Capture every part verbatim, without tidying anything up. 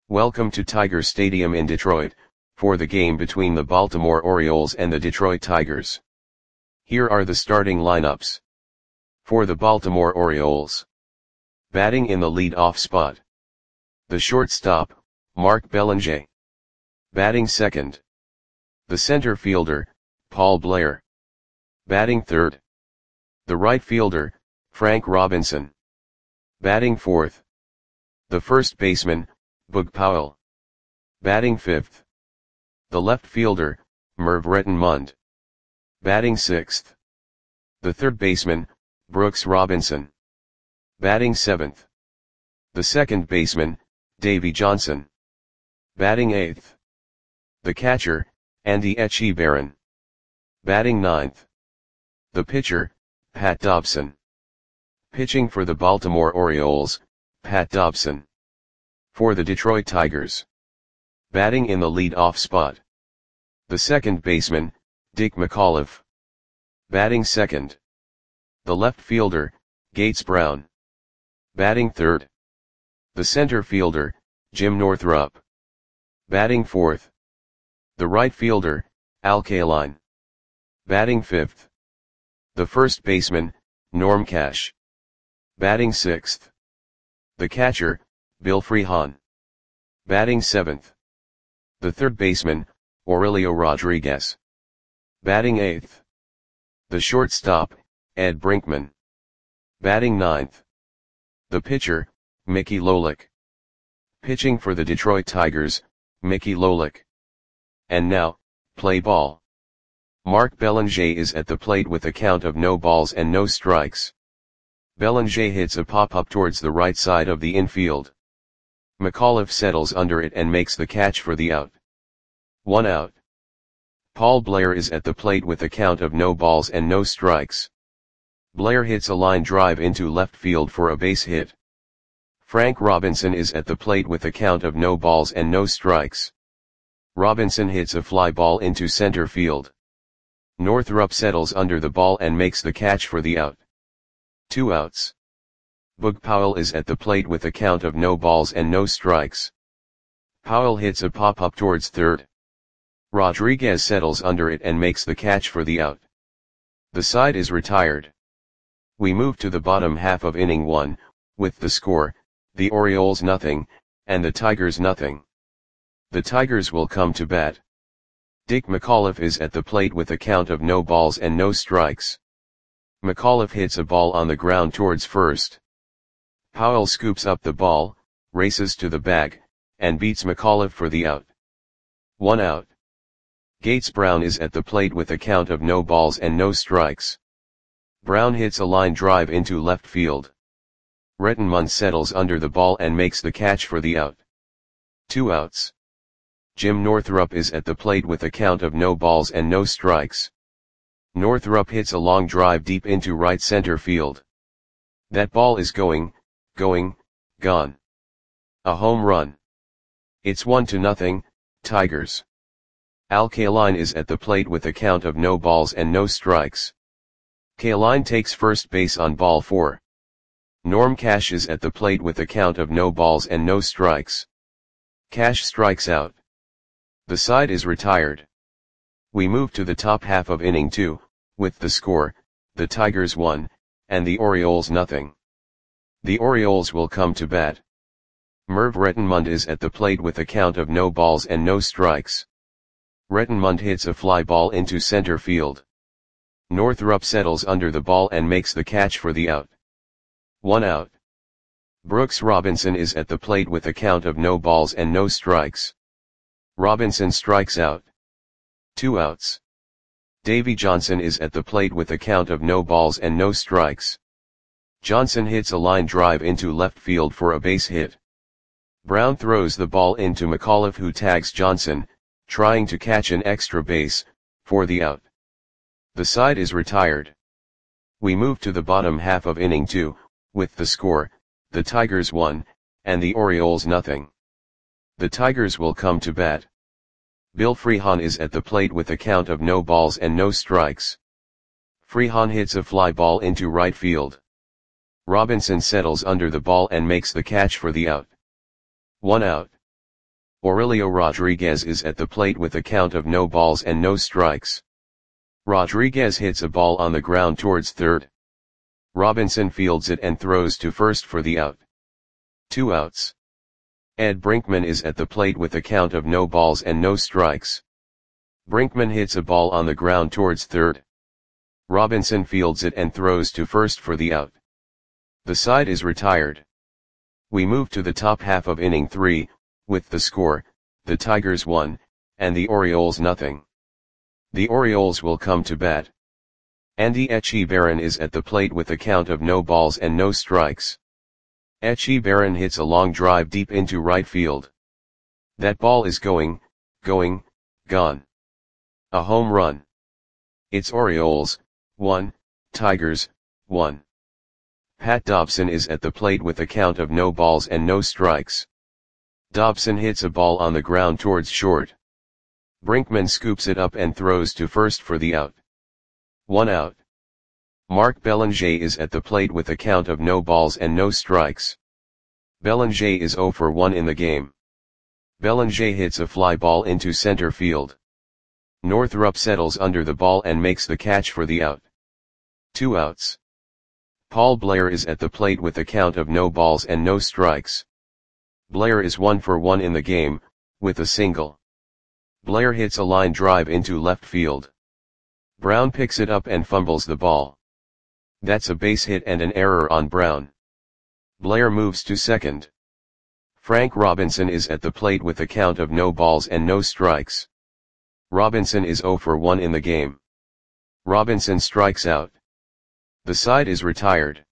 Welcome to Tiger Stadium in Detroit, for the game between the Baltimore Orioles and the Detroit Tigers. Here are the starting lineups. For the Baltimore Orioles. Batting in the lead-off spot. The shortstop, Mark Belanger. Batting second. The center fielder, Paul Blair. Batting third. The right fielder, Frank Robinson. Batting fourth. The first baseman, Boog Powell. Batting fifth. The left fielder, Merv Rettenmund. Batting sixth. The third baseman, Brooks Robinson. Batting seventh. The second baseman, Davey Johnson. Batting eighth. The catcher, Andy Etchebarren. Batting ninth. The pitcher, Pat Dobson. Pitching for the Baltimore Orioles, Pat Dobson. For the Detroit Tigers. Batting in the lead-off spot. The second baseman, Dick McAuliffe. Batting second. The left fielder, Gates Brown. Batting third. The center fielder, Jim Northrup. Batting fourth. The right fielder, Al Kaline. Batting fifth. The first baseman, Norm Cash. Batting sixth. The catcher, Bill Freehan. Batting seventh. The third baseman, Aurelio Rodriguez. Batting eighth. The shortstop, Ed Brinkman. Batting ninth. The pitcher, Mickey Lolich. Pitching for the Detroit Tigers, Mickey Lolich. And now, play ball. Mark Belanger is at the plate with a count of no balls and no strikes. Belanger hits a pop-up towards the right side of the infield. McAuliffe settles under it and makes the catch for the out. One out. Paul Blair is at the plate with a count of no balls and no strikes. Blair hits a line drive into left field for a base hit. Frank Robinson is at the plate with a count of no balls and no strikes. Robinson hits a fly ball into center field. Northrup settles under the ball and makes the catch for the out. Two outs. Boog Powell is at the plate with a count of no balls and no strikes. Powell hits a pop-up towards third. Rodriguez settles under it and makes the catch for the out. The side is retired. We move to the bottom half of inning one, with the score, the Orioles nothing, and the Tigers nothing. The Tigers will come to bat. Dick McAuliffe is at the plate with a count of no balls and no strikes. McAuliffe hits a ball on the ground towards first. Powell scoops up the ball, races to the bag, and beats McAuliffe for the out. One out. Gates Brown is at the plate with a count of no balls and no strikes. Brown hits a line drive into left field. Rettenmund settles under the ball and makes the catch for the out. Two outs. Jim Northrup is at the plate with a count of no balls and no strikes. Northrup hits a long drive deep into right center field. That ball is going, going, gone. A home run. It's one to nothing, Tigers. Al Kaline is at the plate with a count of no balls and no strikes. Kaline takes first base on ball four. Norm Cash is at the plate with a count of no balls and no strikes. Cash strikes out. The side is retired. We move to the top half of inning two, with the score, the Tigers one, and the Orioles nothing. The Orioles will come to bat. Merv Rettenmund is at the plate with a count of no balls and no strikes. Rettenmund hits a fly ball into center field. Northrup settles under the ball and makes the catch for the out. One out. Brooks Robinson is at the plate with a count of no balls and no strikes. Robinson strikes out. Two outs. Davey Johnson is at the plate with a count of no balls and no strikes. Johnson hits a line drive into left field for a base hit. Brown throws the ball into McAuliffe, who tags Johnson, trying to catch an extra base, for the out. The side is retired. We move to the bottom half of inning two, with the score, the Tigers one, and the Orioles nothing. The Tigers will come to bat. Bill Freehan is at the plate with a count of no balls and no strikes. Freehan hits a fly ball into right field. Robinson settles under the ball and makes the catch for the out. One out. Aurelio Rodriguez is at the plate with a count of no balls and no strikes. Rodriguez hits a ball on the ground towards third. Robinson fields it and throws to first for the out. Two outs. Ed Brinkman is at the plate with a count of no balls and no strikes. Brinkman hits a ball on the ground towards third. Robinson fields it and throws to first for the out. The side is retired. We move to the top half of inning three, with the score, the Tigers one, and the Orioles nothing. The Orioles will come to bat. Andy Etchebarren is at the plate with a count of no balls and no strikes. Etchebarren hits a long drive deep into right field. That ball is going, going, gone. A home run. It's Orioles, one, Tigers, one. Pat Dobson is at the plate with a count of no balls and no strikes. Dobson hits a ball on the ground towards short. Brinkman scoops it up and throws to first for the out. One out. Mark Belanger is at the plate with a count of no balls and no strikes. Belanger is zero for one in the game. Belanger hits a fly ball into center field. Northrup settles under the ball and makes the catch for the out. Two outs. Paul Blair is at the plate with a count of no balls and no strikes. Blair is one for one in the game, with a single. Blair hits a line drive into left field. Brown picks it up and fumbles the ball. That's a base hit and an error on Brown. Blair moves to second. Frank Robinson is at the plate with a count of no balls and no strikes. Robinson is zero for one in the game. Robinson strikes out. The side is retired.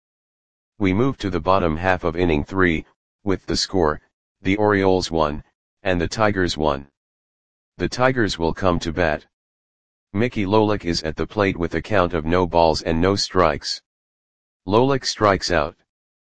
We move to the bottom half of inning three, with the score, the Orioles one, and the Tigers one. The Tigers will come to bat. Mickey Lolich is at the plate with a count of no balls and no strikes. Lolich strikes out.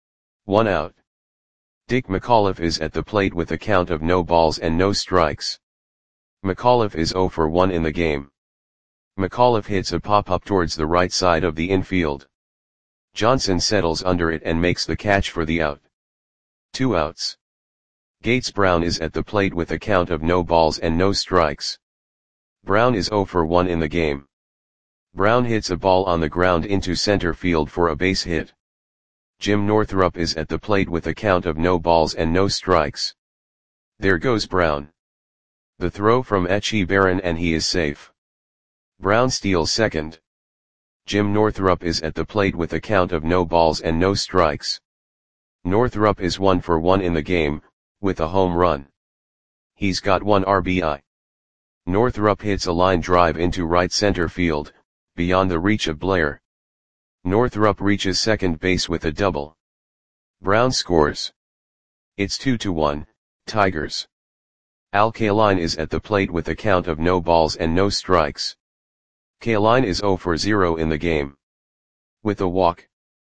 One out. Dick McAuliffe is at the plate with a count of no balls and no strikes. McAuliffe is zero for one in the game. McAuliffe hits a pop-up towards the right side of the infield. Johnson settles under it and makes the catch for the out. Two outs. Gates Brown is at the plate with a count of no balls and no strikes. Brown is zero for one in the game. Brown hits a ball on the ground into center field for a base hit. Jim Northrup is at the plate with a count of no balls and no strikes. There goes Brown. The throw from Etchebarren and he is safe. Brown steals second. Jim Northrup is at the plate with a count of no balls and no strikes. Northrup is one for one in the game, with a home run. He's got one R B I. Northrup hits a line drive into right center field, beyond the reach of Blair. Northrup reaches second base with a double. Brown scores. It's two to one, Tigers. Al Kaline is at the plate with a count of no balls and no strikes. Kaline is zero for zero in the game. With a walk.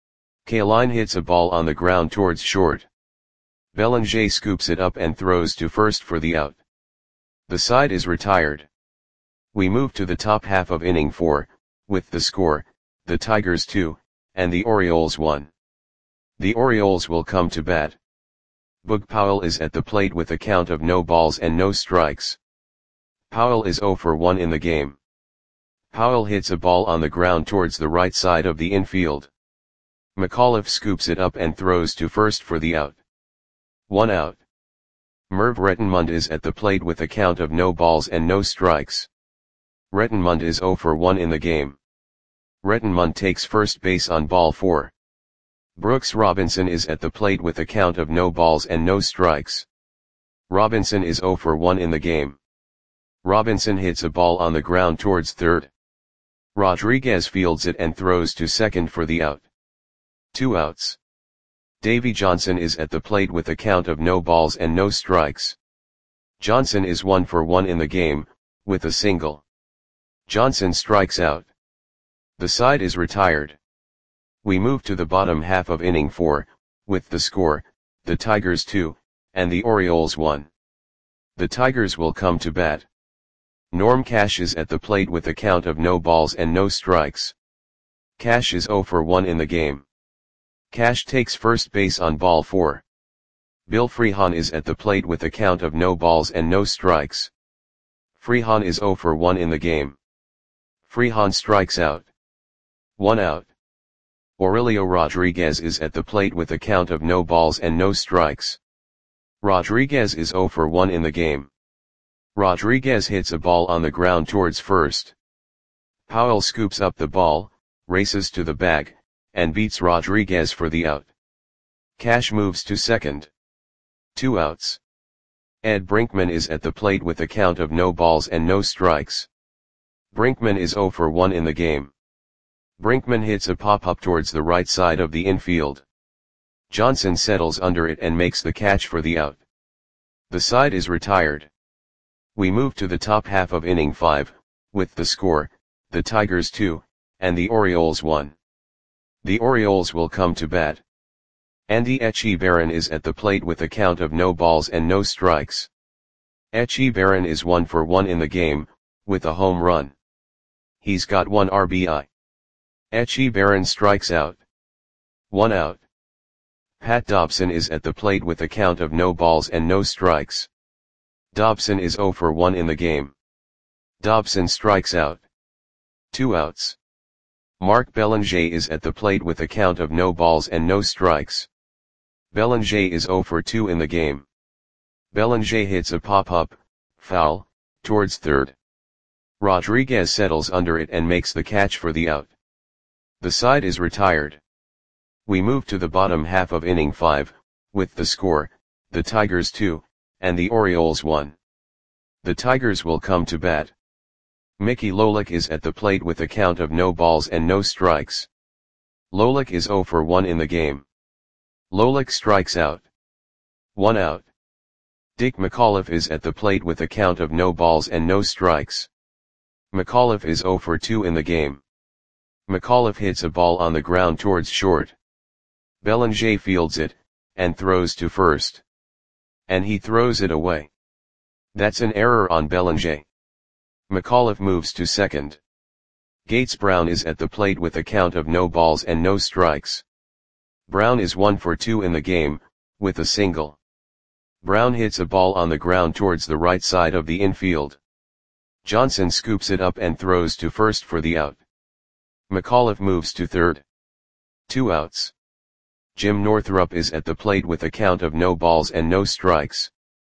Kaline hits a ball on the ground towards short. Belanger scoops it up and throws to first for the out. The side is retired. We move to the top half of inning four, with the score, the Tigers two, and the Orioles one. The Orioles will come to bat. Boog Powell is at the plate with a count of no balls and no strikes. Powell is zero for one in the game. Powell hits a ball on the ground towards the right side of the infield. McAuliffe scoops it up and throws to first for the out. One out. Merv Rettenmund is at the plate with a count of no balls and no strikes. Rettenmund is zero for one in the game. Rettenmund takes first base on ball four. Brooks Robinson is at the plate with a count of no balls and no strikes. Robinson is zero for one in the game. Robinson hits a ball on the ground towards third. Rodriguez fields it and throws to second for the out. Two outs. Davy Johnson is at the plate with a count of no balls and no strikes. Johnson is one for one in the game, with a single. Johnson strikes out. The side is retired. We move to the bottom half of inning four, with the score, the Tigers two, and the Orioles one. The Tigers will come to bat. Norm Cash is at the plate with a count of no balls and no strikes. Cash is zero for one in the game. Cash takes first base on ball four. Bill Freehan is at the plate with a count of no balls and no strikes. Freehan is zero for one in the game. Freehan strikes out. One out. Aurelio Rodriguez is at the plate with a count of no balls and no strikes. Rodriguez is zero for one in the game. Rodriguez hits a ball on the ground towards first. Powell scoops up the ball, races to the bag, and beats Rodriguez for the out. Cash moves to second. Two outs. Ed Brinkman is at the plate with a count of no balls and no strikes. Brinkman is zero for one in the game. Brinkman hits a pop-up towards the right side of the infield. Johnson settles under it and makes the catch for the out. The side is retired. We move to the top half of inning five, with the score, the Tigers two, and the Orioles one. The Orioles will come to bat. Andy Etchebarren is at the plate with a count of no balls and no strikes. Etchebarren is one for one in the game, with a home run. He's got one R B I. Etchebarren strikes out. One out. Pat Dobson is at the plate with a count of no balls and no strikes. Dobson is zero for one in the game. Dobson strikes out. Two outs. Mark Belanger is at the plate with a count of no balls and no strikes. Belanger is zero for two in the game. Belanger hits a pop-up, foul, towards third. Rodriguez settles under it and makes the catch for the out. The side is retired. We move to the bottom half of inning five, with the score, the Tigers two, and the Orioles one. The Tigers will come to bat. Mickey Lolich is at the plate with a count of no balls and no strikes. Lolich is zero for one in the game. Lolich strikes out. One out. Dick McAuliffe is at the plate with a count of no balls and no strikes. McAuliffe is zero for two in the game. McAuliffe hits a ball on the ground towards short. Belanger fields it, and throws to first. And he throws it away. That's an error on Belanger. McAuliffe moves to second. Gates Brown is at the plate with a count of no balls and no strikes. Brown is one for two in the game, with a single. Brown hits a ball on the ground towards the right side of the infield. Johnson scoops it up and throws to first for the out. McAuliffe moves to third. Two outs. Jim Northrup is at the plate with a count of no balls and no strikes.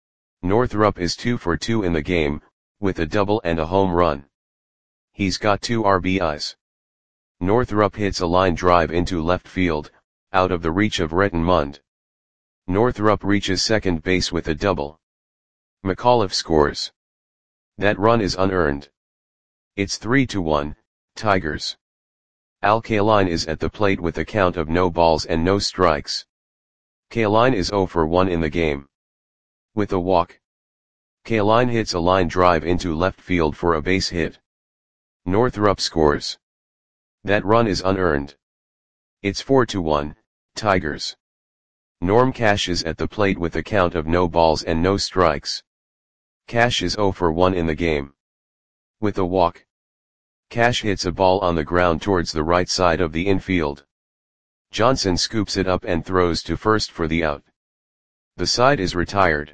Northrup is two for two in the game, with a double and a home run. He's got two R B Is. Northrup hits a line drive into left field, out of the reach of Retton Mund. Northrup reaches second base with a double. McAuliffe scores. That run is unearned. It's three to one, Tigers. Al Kaline is at the plate with a count of no balls and no strikes. Kaline is zero for one in the game. With a walk. Kaline hits a line drive into left field for a base hit. Northrup scores. That run is unearned. It's four to one, Tigers. Norm Cash is at the plate with a count of no balls and no strikes. Cash is zero for one in the game. With a walk. Cash hits a ball on the ground towards the right side of the infield. Johnson scoops it up and throws to first for the out. The side is retired.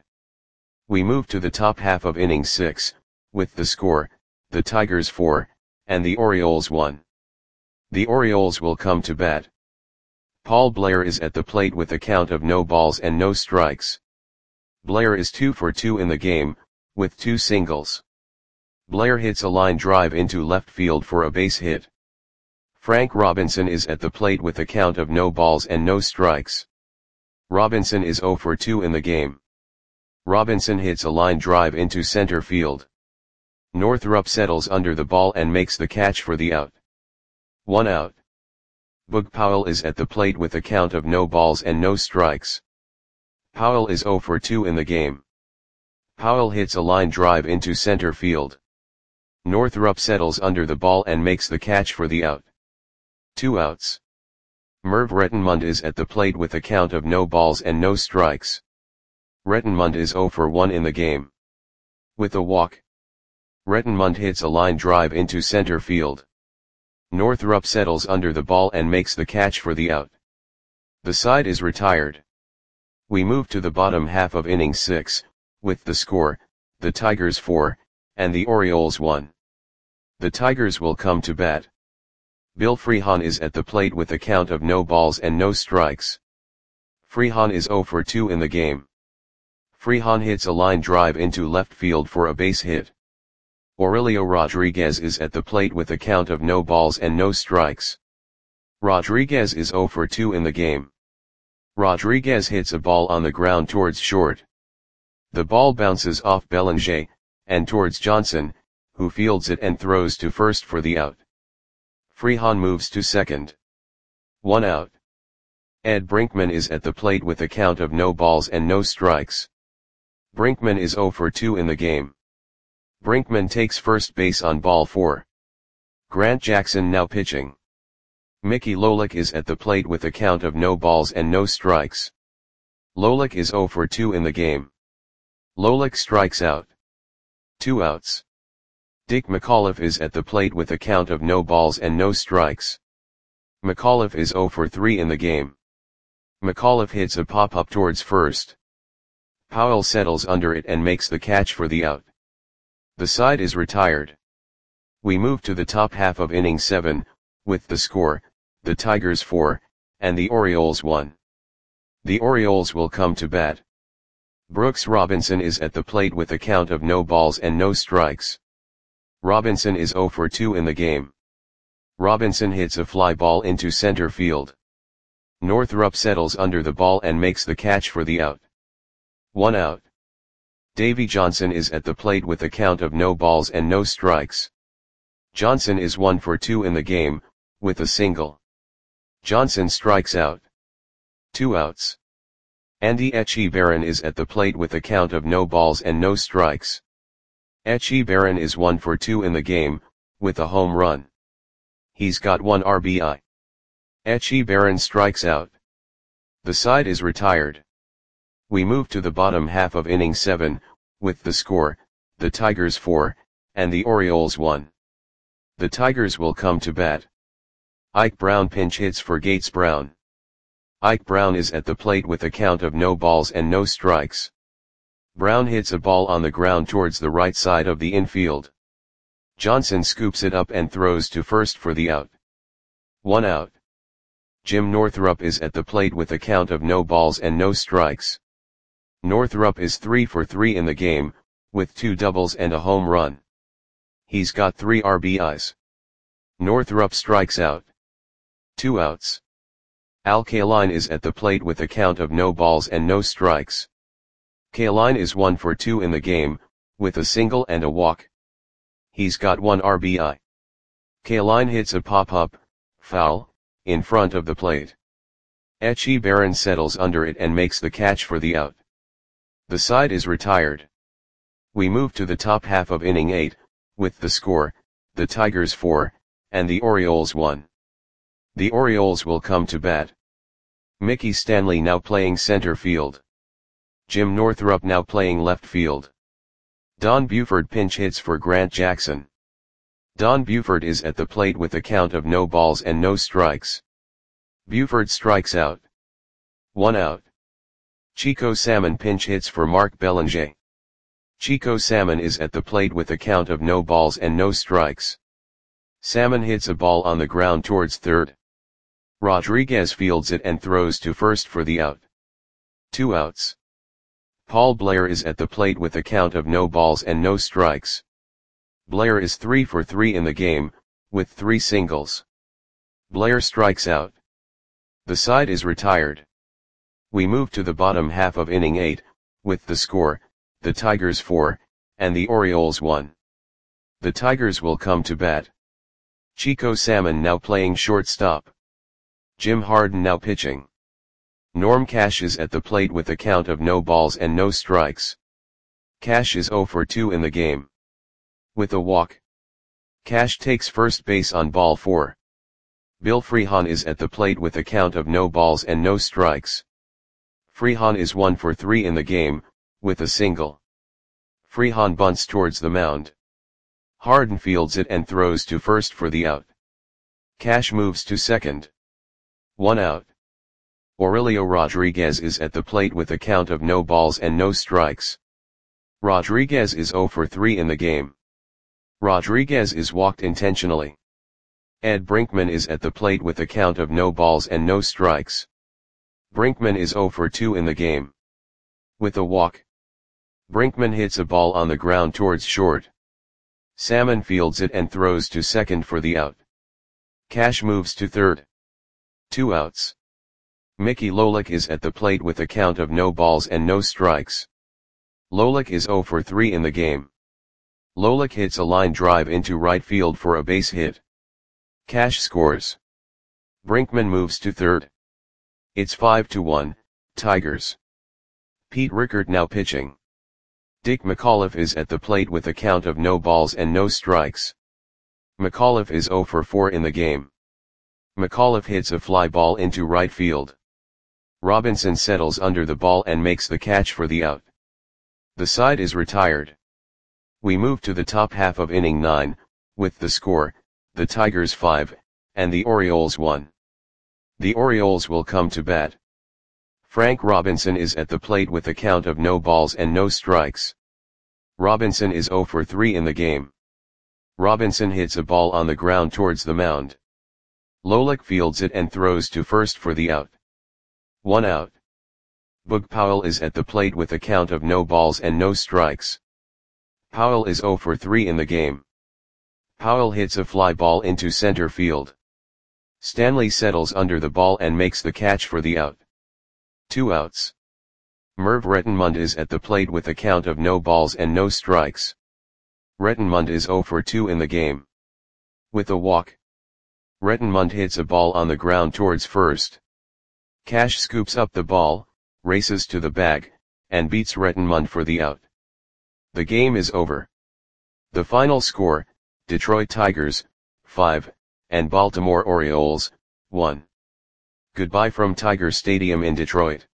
We move to the top half of inning six, with the score, the Tigers four, and the Orioles one. The Orioles will come to bat. Paul Blair is at the plate with a count of no balls and no strikes. Blair is two for two in the game, with two singles. Blair hits a line drive into left field for a base hit. Frank Robinson is at the plate with a count of no balls and no strikes. Robinson is zero for two in the game. Robinson hits a line drive into center field. Northrup settles under the ball and makes the catch for the out. One out. Boog Powell is at the plate with a count of no balls and no strikes. Powell is zero for two in the game. Powell hits a line drive into center field. Northrup settles under the ball and makes the catch for the out. Two outs. Merv Rettenmund is at the plate with a count of no balls and no strikes. Rettenmund is zero for one in the game. With a walk. Rettenmund hits a line drive into center field. Northrup settles under the ball and makes the catch for the out. The side is retired. We move to the bottom half of inning six, with the score, the Tigers four, and the Orioles one. The Tigers will come to bat. Bill Freehan is at the plate with a count of no balls and no strikes. Freehan is oh for two in the game. Freehan hits a line drive into left field for a base hit. Aurelio Rodriguez is at the plate with a count of no balls and no strikes. Rodriguez is oh for two in the game. Rodriguez hits a ball on the ground towards short. The ball bounces off Bellinger, and towards Johnson, who fields it and throws to first for the out. Freehan moves to second. One out. Ed Brinkman is at the plate with a count of no balls and no strikes. Brinkman is oh for two in the game. Brinkman takes first base on ball four. Grant Jackson now pitching. Mickey Lolich is at the plate with a count of no balls and no strikes. Lolich is oh for two in the game. Lolich strikes out. Two outs. Dick McAuliffe is at the plate with a count of no balls and no strikes. McAuliffe is oh for three in the game. McAuliffe hits a pop-up towards first. Powell settles under it and makes the catch for the out. The side is retired. We move to the top half of inning seven, with the score, the Tigers four, and the Orioles one. The Orioles will come to bat. Brooks Robinson is at the plate with a count of no balls and no strikes. Robinson is oh for two in the game. Robinson hits a fly ball into center field. Northrup settles under the ball and makes the catch for the out. One out. Davy Johnson is at the plate with a count of no balls and no strikes. Johnson is one for two in the game, with a single. Johnson strikes out. Two outs. Andy Etchebarren is at the plate with a count of no balls and no strikes. Etchebarren is one for two in the game, with a home run. He's got one R B I. Etchebarren strikes out. The side is retired. We move to the bottom half of inning seven, with the score, the Tigers four, and the Orioles one. The Tigers will come to bat. Ike Brown pinch hits for Gates Brown. Ike Brown is at the plate with a count of no balls and no strikes. Brown hits a ball on the ground towards the right side of the infield. Johnson scoops it up and throws to first for the out. One out. Jim Northrup is at the plate with a count of no balls and no strikes. Northrup is three for three in the game, with two doubles and a home run. He's got three R B Is. Northrup strikes out. Two outs. Al Kaline is at the plate with a count of no balls and no strikes. Kaline is one for two in the game, with a single and a walk. He's got one R B I. Kaline hits a pop-up, foul, in front of the plate. Etchebarren settles under it and makes the catch for the out. The side is retired. We move to the top half of inning eight, with the score, the Tigers four, and the Orioles one. The Orioles will come to bat. Mickey Stanley now playing center field. Jim Northrup now playing left field. Don Buford pinch hits for Grant Jackson. Don Buford is at the plate with a count of no balls and no strikes. Buford strikes out. One out. Chico Salmon pinch hits for Mark Bellinger. Chico Salmon is at the plate with a count of no balls and no strikes. Salmon hits a ball on the ground towards third. Rodriguez fields it and throws to first for the out. Two outs. Paul Blair is at the plate with a count of no balls and no strikes. Blair is three for three in the game, with three singles. Blair strikes out. The side is retired. We move to the bottom half of inning eight, with the score, the Tigers four, and the Orioles one. The Tigers will come to bat. Chico Salmon now playing shortstop. Jim Harden now pitching. Norm Cash is at the plate with a count of no balls and no strikes. Cash is oh for two in the game. With a walk. Cash takes first base on ball four. Bill Freehan is at the plate with a count of no balls and no strikes. Freehan is one for three in the game, with a single. Freehan bunts towards the mound. Harden fields it and throws to first for the out. Cash moves to second. One out. Aurelio Rodriguez is at the plate with a count of no balls and no strikes. Rodriguez is zero for three in the game. Rodriguez is walked intentionally. Ed Brinkman is at the plate with a count of no balls and no strikes. Brinkman is zero for two in the game. With a walk, Brinkman hits a ball on the ground towards short. Salmon fields it and throws to second for the out. Cash moves to third. Two outs. Mickey Lolich is at the plate with a count of no balls and no strikes. Lolich is zero for three in the game. Lolich hits a line drive into right field for a base hit. Cash scores. Brinkman moves to third. It's five to one, Tigers. Pete Rickert now pitching. Dick McAuliffe is at the plate with a count of no balls and no strikes. McAuliffe is zero for four in the game. McAuliffe hits a fly ball into right field. Robinson settles under the ball and makes the catch for the out. The side is retired. We move to the top half of inning nine, with the score, the Tigers five, and the Orioles one. The Orioles will come to bat. Frank Robinson is at the plate with a count of no balls and no strikes. Robinson is zero for three in the game. Robinson hits a ball on the ground towards the mound. Lolich fields it and throws to first for the out. One out. Boog Powell is at the plate with a count of no balls and no strikes. Powell is zero for three in the game. Powell hits a fly ball into center field. Stanley settles under the ball and makes the catch for the out. Two outs. Merv Rettenmund is at the plate with a count of no balls and no strikes. Rettenmund is zero for two in the game. With a walk, Rettenmund hits a ball on the ground towards first. Cash scoops up the ball, races to the bag, and beats Rettenmund for the out. The game is over. The final score, Detroit Tigers, five, and Baltimore Orioles, one. Goodbye from Tiger Stadium in Detroit.